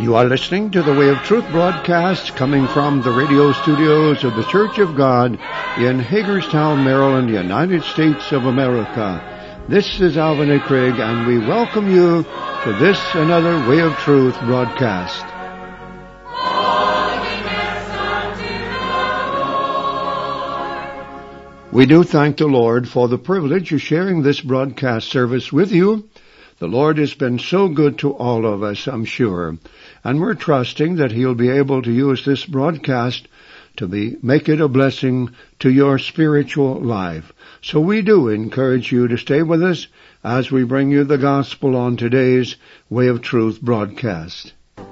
You are listening to the Way of Truth broadcast coming from the radio studios of the Church of God in Hagerstown, Maryland, United States of America. This is Alvin A. Craig, and we welcome you to this another Way of Truth broadcast. We do thank the Lord for the privilege of sharing this broadcast service with you. The Lord has been so good to all of us, I'm sure, and we're trusting that He'll be able to use this broadcast to make it a blessing to your spiritual life. So we do encourage you to stay with us as we bring you the gospel on today's Way of Truth broadcast.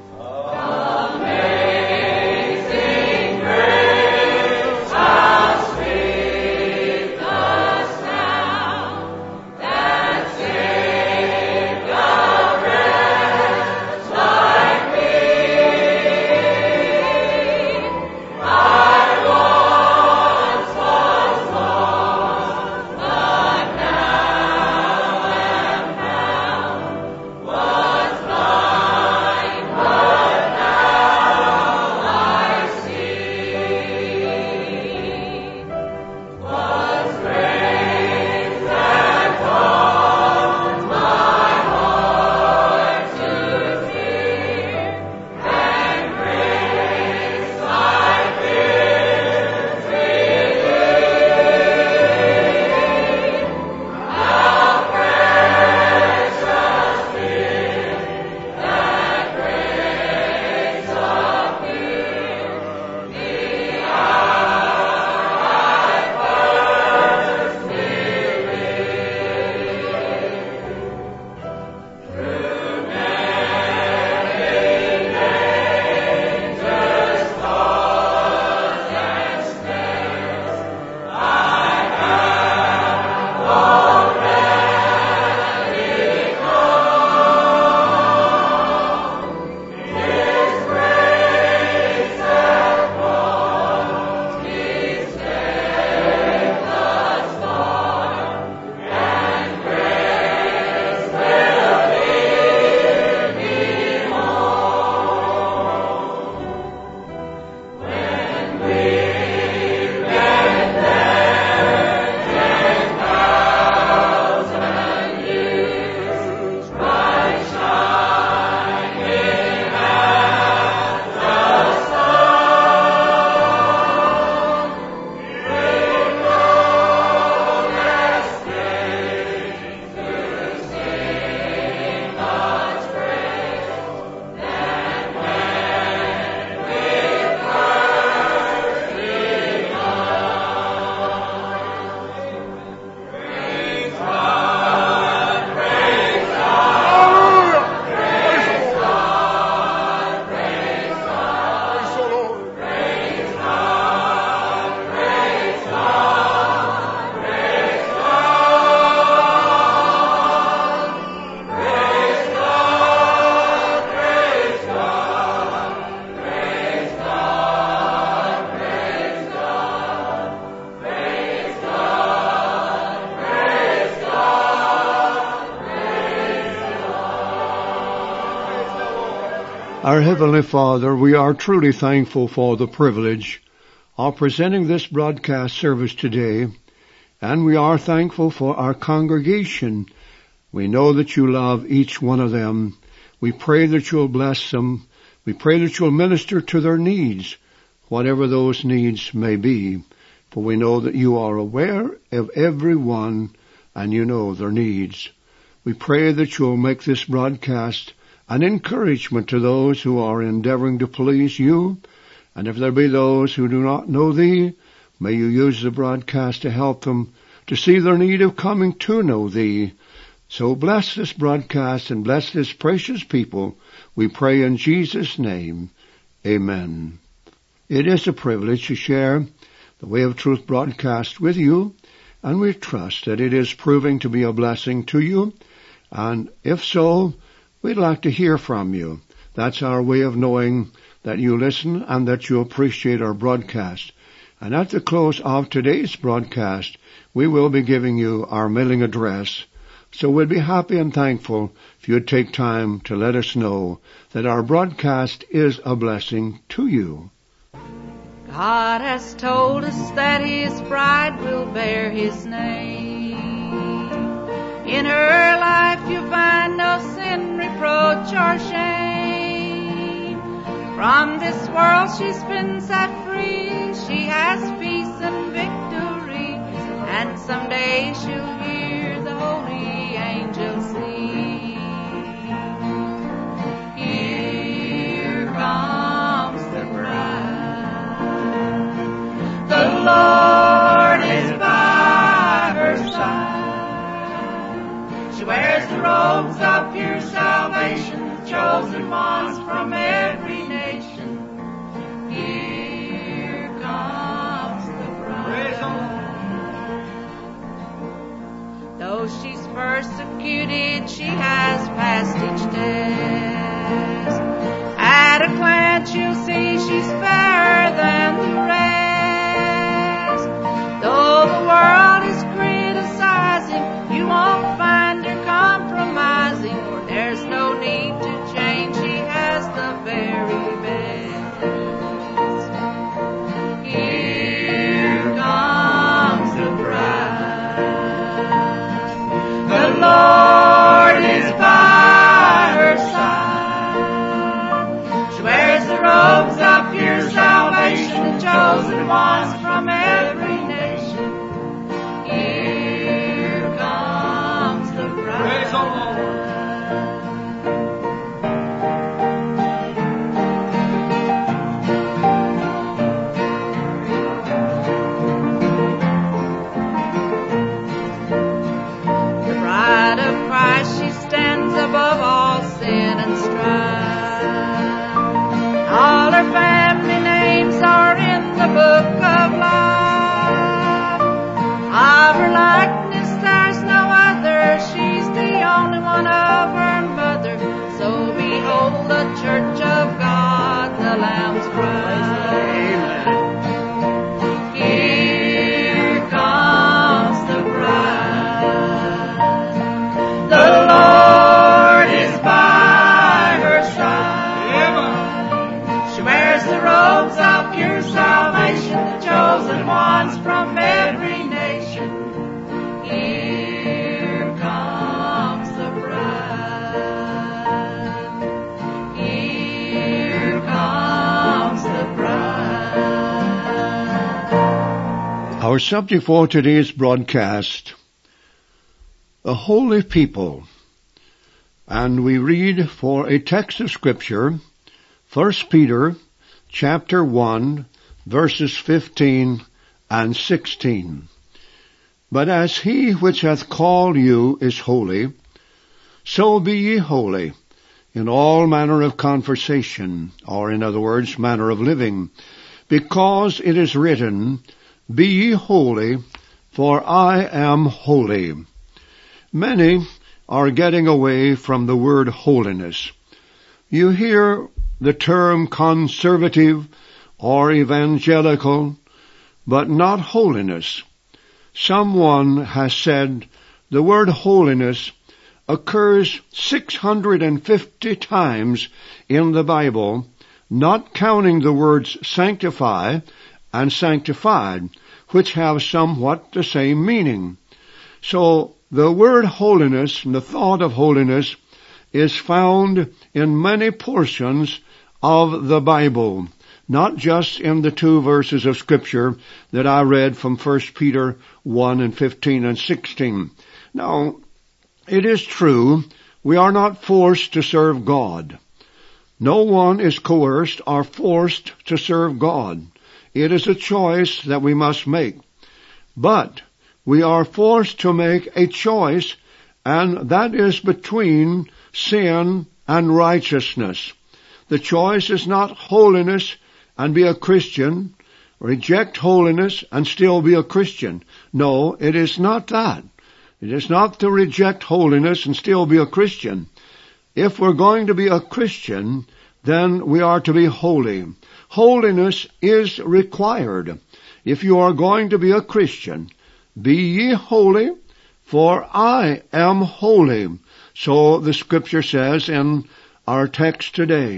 Our Heavenly Father, we are truly thankful for the privilege of presenting this broadcast service today, and we are thankful for our congregation. We know that you love each one of them. We pray that you'll bless them. We pray that you'll minister to their needs, whatever those needs may be, for we know that you are aware of everyone and you know their needs. We pray that you'll make this broadcast an encouragement to those who are endeavoring to please you, and if there be those who do not know thee, may you use the broadcast to help them to see their need of coming to know thee. So bless this broadcast and bless this precious people, we pray in Jesus' name. Amen. It is a privilege to share the Way of Truth broadcast with you, and we trust that it is proving to be a blessing to you, and if so, we'd like to hear from you. That's our way of knowing that you listen and that you appreciate our broadcast. And at the close of today's broadcast, we will be giving you our mailing address. So we'd be happy and thankful if you'd take time to let us know that our broadcast is a blessing to you. God has told us that His bride will bear His name. In her life you'll find no sin, reproach, or shame. From this world she's been set free. She has peace and victory, and someday she'll hear the holy angels sing. Here comes the bride. The Lord is by her side. She wears the robes of pure salvation, the chosen ones from every nation. Here comes the bride. Though she's persecuted, she has passed each test. At a glance you'll see she's fairer than the rest. Though the world is criticizing, you won't find her compromising, for there's no need to change. She has the very best. Here comes the bride. The Lord is by her side. She wears the robes of pure salvation, the chosen ones from every nation. Here comes the bride. Praise the Lord. The bride of Christ, she stands above all sin and strife. All her family names are in the book of life. Of her likeness there's no other. She's the only one of her mother. So behold the church of God, the Lamb's bride. Here comes the bride. The Lord is by her side. She wears the robes of pure salvation, the chosen ones from every nation. Here comes the bride. Here comes the bride. Our subject for today's broadcast, a holy people. And we read for a text of Scripture, 1 Peter chapter 1, verses 15 and 16. But as he which hath called you is holy, so be ye holy in all manner of conversation, or in other words, manner of living, because it is written, Be ye holy, for I am holy. Many are getting away from the word holiness. You hear the term conservative or evangelical, but not holiness. Someone has said the word holiness occurs 650 times in the Bible, not counting the words sanctify and sanctified, which have somewhat the same meaning. So the word holiness and the thought of holiness is found in many portions of the Bible, not just in the 2 verses of Scripture that I read from 1 Peter 1 and 15 and 16. Now, it is true, we are not forced to serve God. No one is coerced or forced to serve God. It is a choice that we must make. But we are forced to make a choice, and that is between sin and righteousness. The choice is not holiness and be a Christian, reject holiness and still be a Christian. No, it is not that. It is not to reject holiness and still be a Christian. If we're going to be a Christian, then we are to be holy. Holiness is required. If you are going to be a Christian, be ye holy, for I am holy. So the Scripture says in our text today.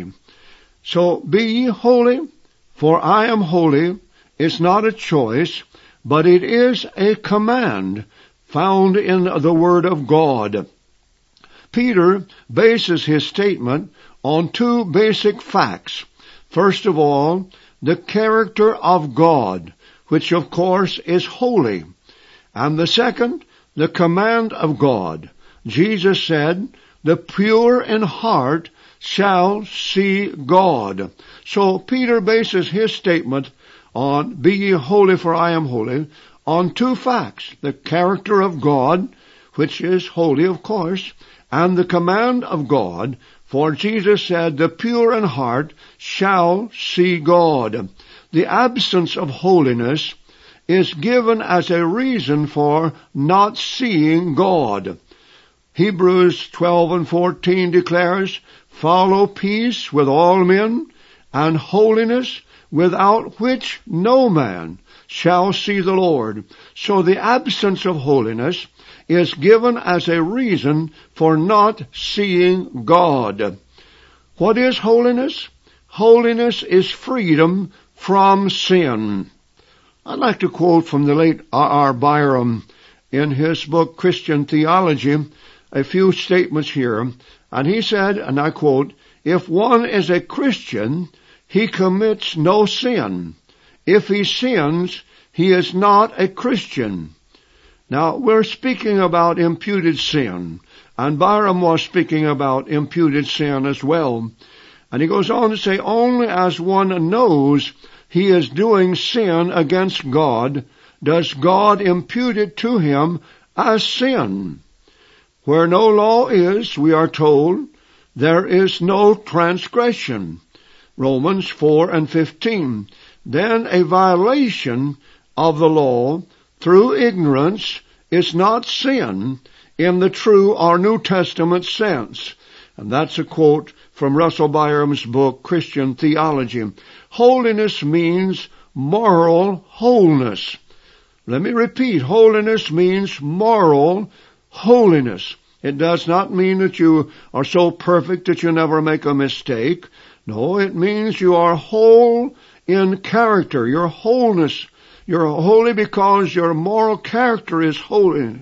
So be ye holy, for I am holy is not a choice, but it is a command found in the Word of God. Peter bases his statement on two basic facts. First of all, the character of God, which of course is holy. And the second, the command of God. Jesus said, the pure in heart shall see God. So Peter bases his statement on, be ye holy for I am holy, on two facts. The character of God, which is holy of course, and the command of God, for Jesus said, the pure in heart shall see God. The absence of holiness is given as a reason for not seeing God. Hebrews 12:14 declares, follow peace with all men, and holiness, without which no man shall see the Lord. So the absence of holiness is given as a reason for not seeing God. What is holiness? Holiness is freedom from sin. I'd like to quote from the late R.R. Byram in his book Christian Theology, a few statements here. And he said, and I quote, if one is a Christian, he commits no sin. If he sins, he is not a Christian. Now, we're speaking about imputed sin, and Byram was speaking about imputed sin as well. And he goes on to say, only as one knows he is doing sin against God, does God impute it to him as sin. Where no law is, we are told, there is no transgression. Romans 4:15. Then a violation of the law through ignorance is not sin in the true or New Testament sense. And that's a quote from Russell Byram's book, Christian Theology. Holiness means moral wholeness. Let me repeat, holiness means moral holiness. It does not mean that you are so perfect that you never make a mistake. No, it means you are whole in character. Your wholeness. You're holy because your moral character is holy.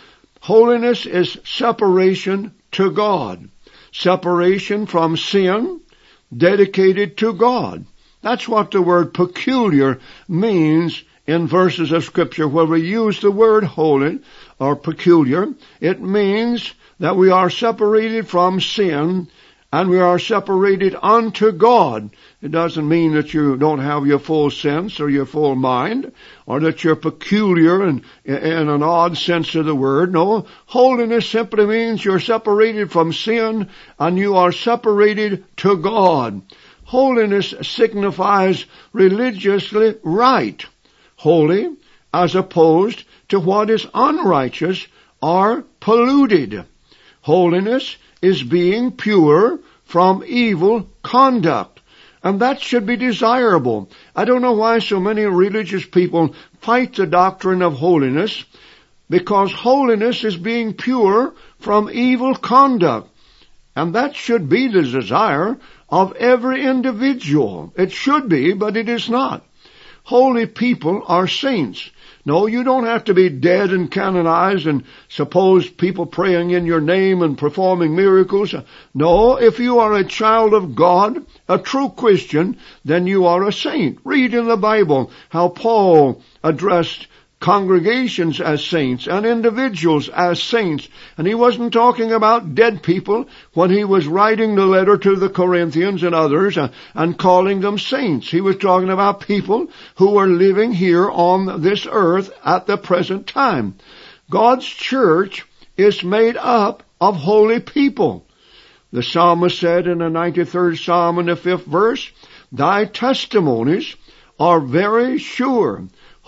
Holiness is separation to God. Separation from sin, dedicated to God. That's what the word peculiar means in verses of Scripture where we use the word holy or peculiar. It means that we are separated from sin and we are separated unto God. It doesn't mean that you don't have your full sense or your full mind, or that you're peculiar in an odd sense of the word. No, holiness simply means you're separated from sin and you are separated to God. Holiness signifies religiously right, holy, as opposed to what is unrighteous or polluted. Holiness is being pure from evil conduct. And that should be desirable. I don't know why so many religious people fight the doctrine of holiness, because holiness is being pure from evil conduct. And that should be the desire of every individual. It should be, but it is not. Holy people are saints. No, you don't have to be dead and canonized and suppose people praying in your name and performing miracles. No, if you are a child of God, a true Christian, then you are a saint. Read in the Bible how Paul addressed congregations as saints and individuals as saints. And he wasn't talking about dead people when he was writing the letter to the Corinthians and others and calling them saints. He was talking about people who were living here on this earth at the present time. God's church is made up of holy people. The psalmist said in the 93rd Psalm in the 5th verse, thy testimonies are very sure.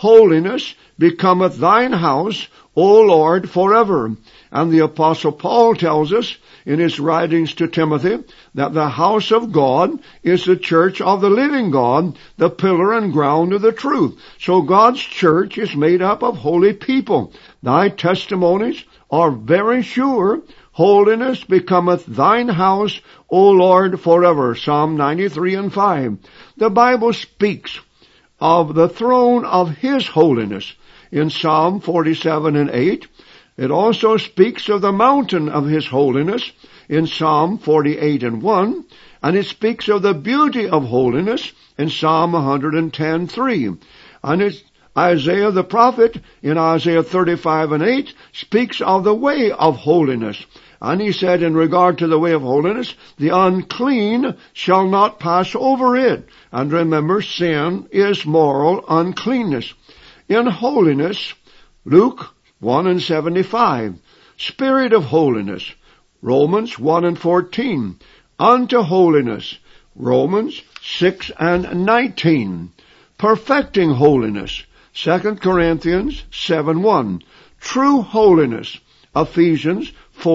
holiness becometh thine house, O Lord, forever. And the Apostle Paul tells us in his writings to Timothy that the house of God is the church of the living God, the pillar and ground of the truth. So God's church is made up of holy people. Thy testimonies are very sure. Holiness becometh thine house, O Lord, forever. Psalm 93 and 5. The Bible speaks of the throne of His holiness in Psalm 47 and 8. It also speaks of the mountain of His holiness in Psalm 48 and 1. And it speaks of the beauty of holiness in Psalm 110:3. And it's Isaiah the prophet in Isaiah 35 and 8 speaks of the way of holiness. And he said in regard to the way of holiness, the unclean shall not pass over it. And remember, sin is moral uncleanness. In holiness, Luke 1 and 75. Spirit of holiness, Romans 1 and 14. Unto holiness, Romans 6 and 19. Perfecting holiness, 2 Corinthians 7:1. True holiness, Ephesians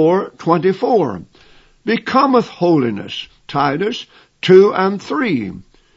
4:24. Becometh holiness, Titus 2 and 3.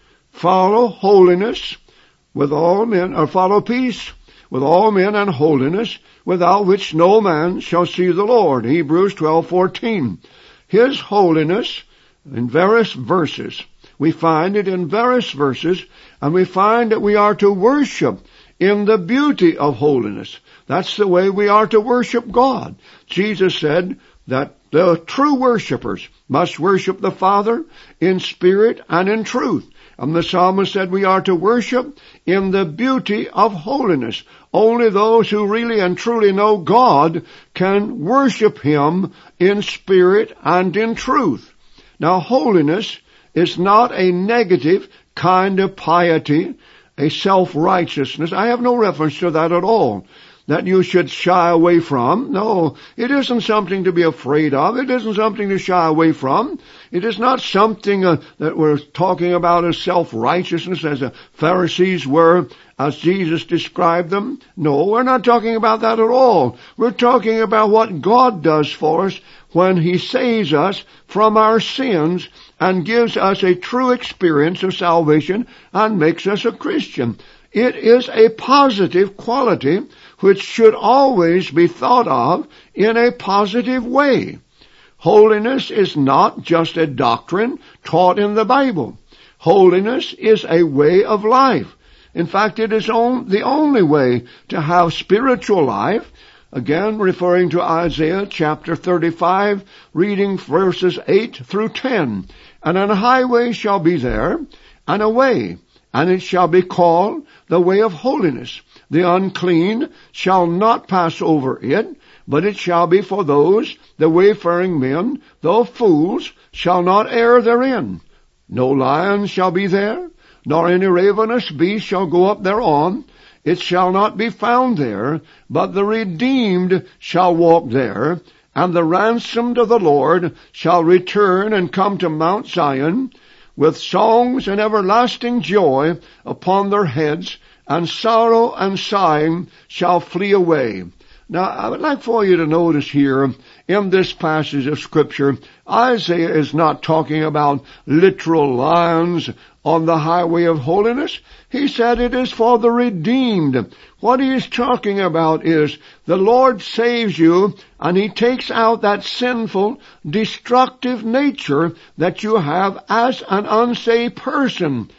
Follow holiness with all men, or follow peace with all men and holiness, without which no man shall see the Lord. Hebrews 12:14. His holiness in various verses. We find it in various verses, and we find that we are to worship in the beauty of holiness. That's the way we are to worship God. Jesus said that the true worshipers must worship the Father in spirit and in truth. And the psalmist said we are to worship in the beauty of holiness. Only those who really and truly know God can worship Him in spirit and in truth. Now, holiness is not a negative kind of piety, a self-righteousness. I have no reference to that at all, that you should shy away from. No, it isn't something to be afraid of. It isn't something to shy away from. It is not something that we're talking about as self-righteousness, as the Pharisees were, as Jesus described them. No, we're not talking about that at all. We're talking about what God does for us when He saves us from our sins and gives us a true experience of salvation and makes us a Christian. It is a positive quality which should always be thought of in a positive way. Holiness is not just a doctrine taught in the Bible. Holiness is a way of life. In fact, it is the only way to have spiritual life. Again, referring to Isaiah chapter 35, reading verses 8 through 10. And an highway shall be there, and a way, and it shall be called the way of holiness. The unclean shall not pass over it, but it shall be for those, the wayfaring men, though fools, shall not err therein. No lion shall be there, nor any ravenous beast shall go up thereon. It shall not be found there, but the redeemed shall walk there, and the ransomed of the Lord shall return and come to Mount Zion, with songs and everlasting joy upon their heads, and sorrow and sighing shall flee away. Now, I would like for you to notice here, in this passage of Scripture, Isaiah is not talking about literal lions on the highway of holiness. He said it is for the redeemed. What he is talking about is the Lord saves you, and He takes out that sinful, destructive nature that you have as an unsaved person.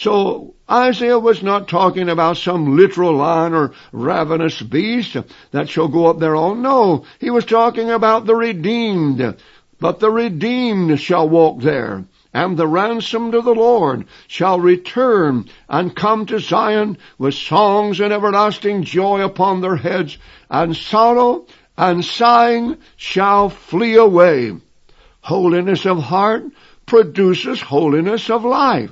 So Isaiah was not talking about some literal lion or ravenous beast that shall go up their own. No, he was talking about the redeemed. But the redeemed shall walk there, and the ransomed of the Lord shall return and come to Zion with songs and everlasting joy upon their heads, and sorrow and sighing shall flee away. Holiness of heart produces holiness of life.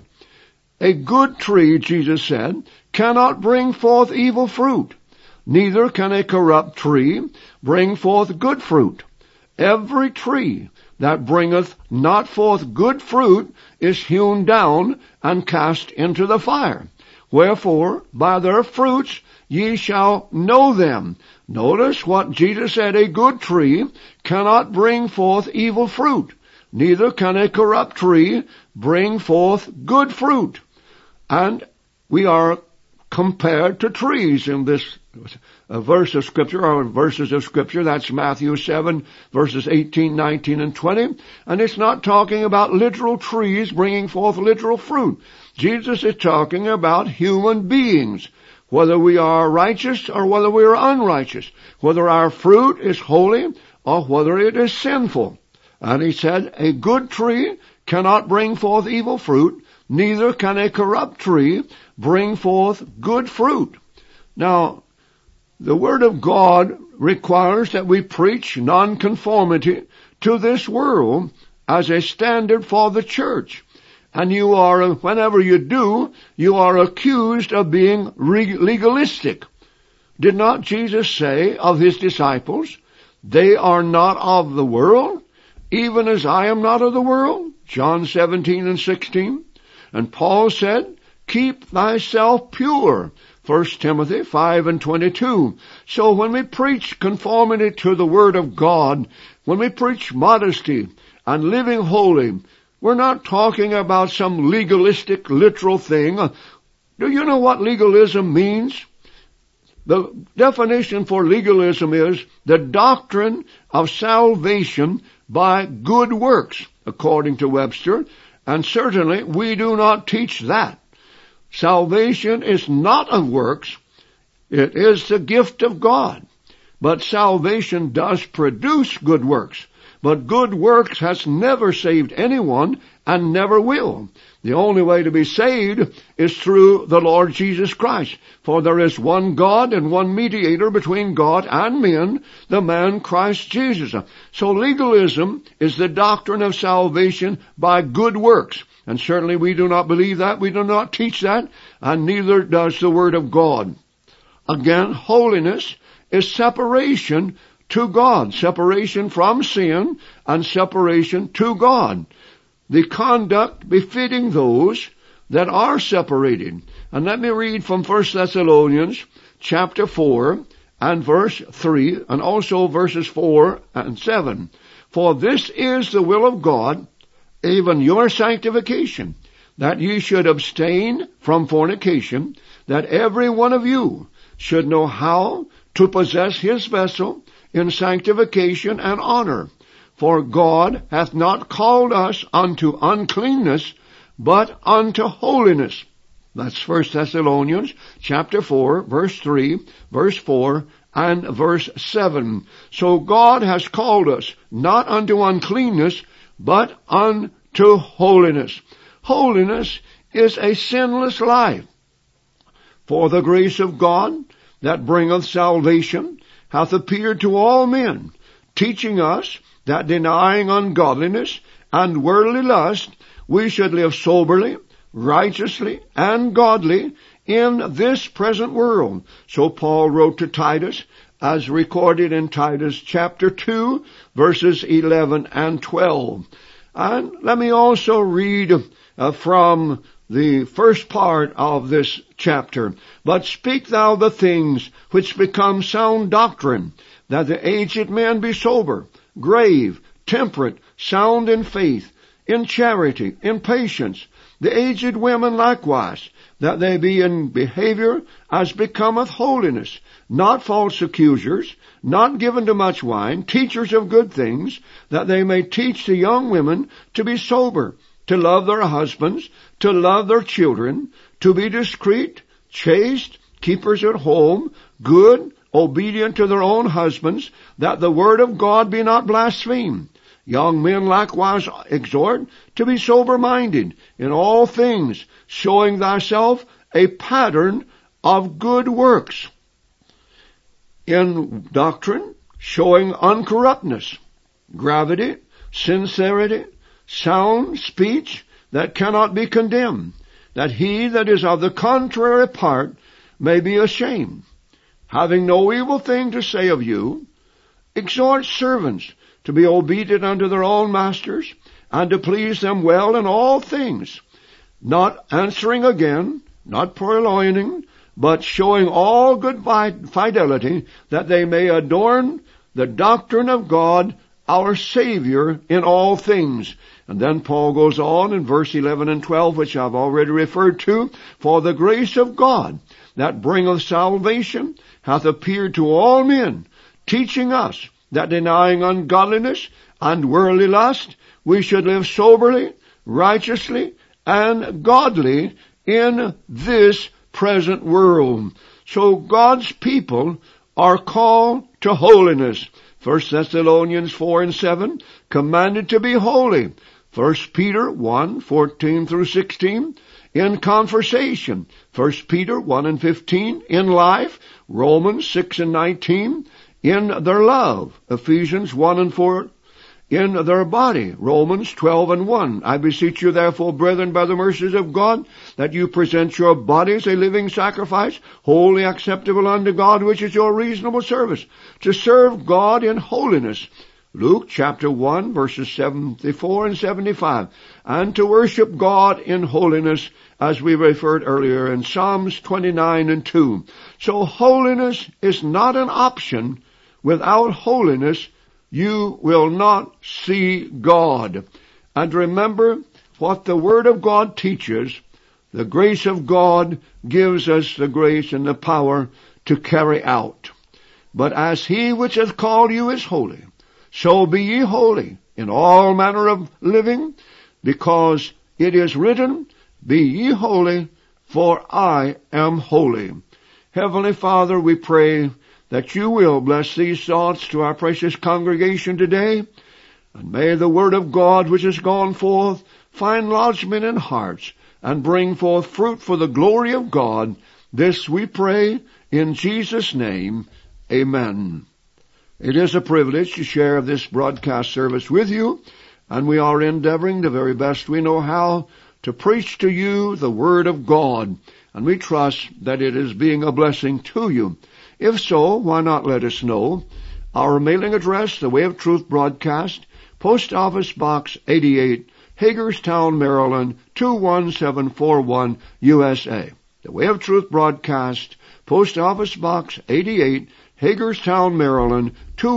A good tree, Jesus said, cannot bring forth evil fruit. Neither can a corrupt tree bring forth good fruit. Every tree that bringeth not forth good fruit is hewn down and cast into the fire. Wherefore, by their fruits ye shall know them. Notice what Jesus said, a good tree cannot bring forth evil fruit, neither can a corrupt tree bring forth good fruit. And we are compared to trees in this verse of Scripture, or verses of Scripture. That's Matthew 7, verses 18, 19, and 20. And it's not talking about literal trees bringing forth literal fruit. Jesus is talking about human beings, whether we are righteous or whether we are unrighteous, whether our fruit is holy or whether it is sinful. And he said, a good tree cannot bring forth evil fruit, neither can a corrupt tree bring forth good fruit. Now, the Word of God requires that we preach nonconformity to this world as a standard for the church. And whenever you do, you are accused of being legalistic. Did not Jesus say of his disciples, they are not of the world, even as I am not of the world? John 17 and 16. And Paul said, keep thyself pure. 1 Timothy 5 and 22. So when we preach conformity to the Word of God, when we preach modesty and living holy, we're not talking about some legalistic, literal thing. Do you know what legalism means? The definition for legalism is the doctrine of salvation by good works, according to Webster, and certainly we do not teach that. Salvation is not of works. It is the gift of God. But salvation does produce good works. But good works has never saved anyone and never will. The only way to be saved is through the Lord Jesus Christ. For there is one God and one mediator between God and men, the man Christ Jesus. So legalism is the doctrine of salvation by good works. And certainly we do not believe that, we do not teach that, and neither does the Word of God. Again, holiness is separation to God, separation from sin and separation to God. The conduct befitting those that are separated. And let me read from 1 Thessalonians chapter 4 and verse 3, and also verses 4 and 7. For this is the will of God, even your sanctification, that ye should abstain from fornication, that every one of you should know how to possess his vessel in sanctification and honor. For God hath not called us unto uncleanness, but unto holiness. That's 1 Thessalonians chapter 4, verse 3, verse 4, and verse 7. So God has called us not unto uncleanness, but unto holiness. Holiness is a sinless life. For the grace of God that bringeth salvation hath appeared to all men, teaching us that denying ungodliness and worldly lust, we should live soberly, righteously, and godly in this present world. So Paul wrote to Titus, as recorded in Titus chapter 2, verses 11 and 12. And let me also read from the first part of this chapter. But speak thou the things which become sound doctrine, that the aged men be sober, grave, temperate, sound in faith, in charity, in patience. The aged women likewise, that they be in behavior as becometh holiness, not false accusers, not given to much wine, teachers of good things, that they may teach the young women to be sober, to love their husbands, to love their children, to be discreet, chaste, keepers at home, good, obedient to their own husbands, that the word of God be not blasphemed. Young men likewise exhort to be sober-minded in all things, showing thyself a pattern of good works. In doctrine, showing uncorruptness, gravity, sincerity, sound speech that cannot be condemned, that he that is of the contrary part may be ashamed. Having no evil thing to say of you, exhort servants to be obedient unto their own masters, and to please them well in all things, not answering again not purloining, but showing all good fidelity, that they may adorn the doctrine of God, our Savior, in all things. And then Paul goes on in verse 11 and 12, which I've already referred to, for the grace of God that bringeth salvation hath appeared to all men, teaching us that denying ungodliness and worldly lust, we should live soberly, righteously, and godly in this present world. So God's people are called to holiness. 1 Thessalonians 4 and 7, commanded to be holy. 1 Peter 1, 14 through 16, in conversation. 1 Peter 1 and 15, in life. Romans 6 and 19, in their love. Ephesians 1 and 4, in their body. Romans 12 and 1. I beseech you therefore, brethren, by the mercies of God, that you present your bodies a living sacrifice, wholly acceptable unto God, which is your reasonable service, to serve God in holiness. Luke chapter 1, verses 74 and 75. And to worship God in holiness, as we referred earlier in Psalms 29 and 2. So holiness is not an option. Without holiness, you will not see God. And remember what the Word of God teaches. The grace of God gives us the grace and the power to carry out. But as he which hath called you is holy, so be ye holy in all manner of living, because it is written, Be ye holy, for I am holy. Heavenly Father, we pray that you will bless these thoughts to our precious congregation today, and may the Word of God which has gone forth find lodgment in hearts and bring forth fruit for the glory of God. This we pray in Jesus' name. Amen. It is a privilege to share this broadcast service with you, and we are endeavoring the very best we know how to preach to you the Word of God, and we trust that it is being a blessing to you. If so, why not let us know? Our mailing address, The Way of Truth Broadcast, Post Office Box 88, Hagerstown, Maryland, 21741, USA. The Way of Truth Broadcast, Post Office Box 88, Hagerstown, Maryland,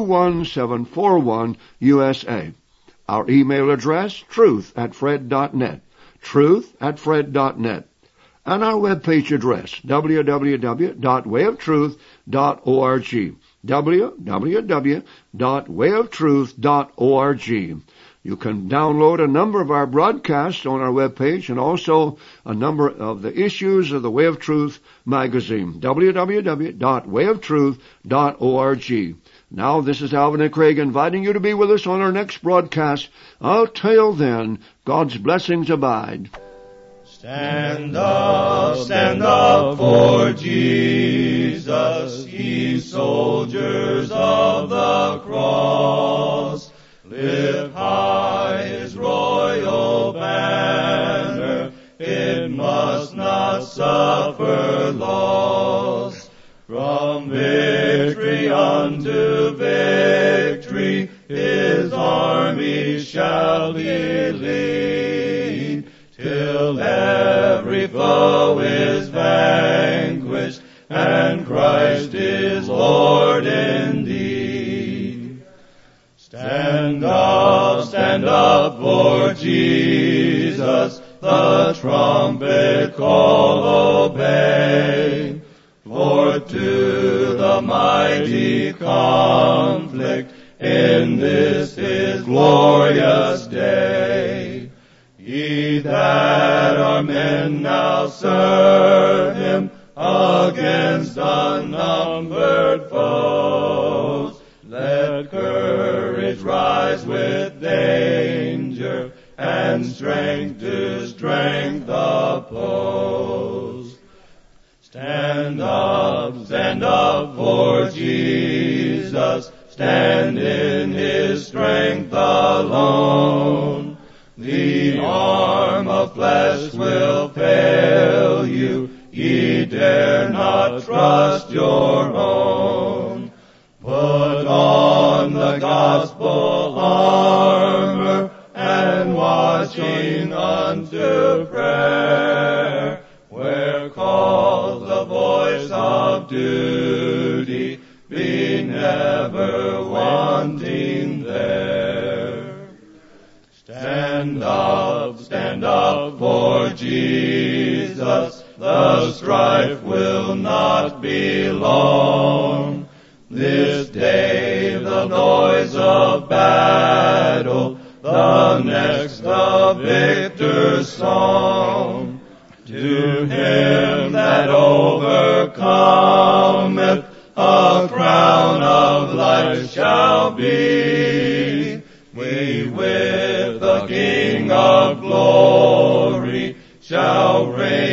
21741, USA. Our email address, truth@fred.net, truth@fred.net. And our webpage address, www.wayoftruth.org, www.wayoftruth.org. You can download a number of our broadcasts on our webpage and also a number of the issues of the Way of Truth magazine, www.wayoftruth.org. Now, this is Alvin and Craig inviting you to be with us on our next broadcast. Until then, God's blessings abide. Stand up for Jesus, ye soldiers of the cross. Lift high his royal banner, it must not suffer loss. From victory unto victory, his army shall be lead, till every foe is vanquished, and Christ is Lord indeed. Stand up for Jesus, the trumpet call obey. For to the mighty conflict in this his glorious day, ye that are men now serve him against unnumbered foes. Let courage rise with danger, and strength to strength oppose. Stand up for Jesus, stand in his strength alone. The arm of flesh will fail you, ye dare not trust your own. Put on the gospel armor, and watching unto prayer, where be never wanting there. Stand up for Jesus, the strife will not be long. This day the noise of battle, the next the victor's song. To him that overcometh, a crown of life shall be. We with the King of glory shall reign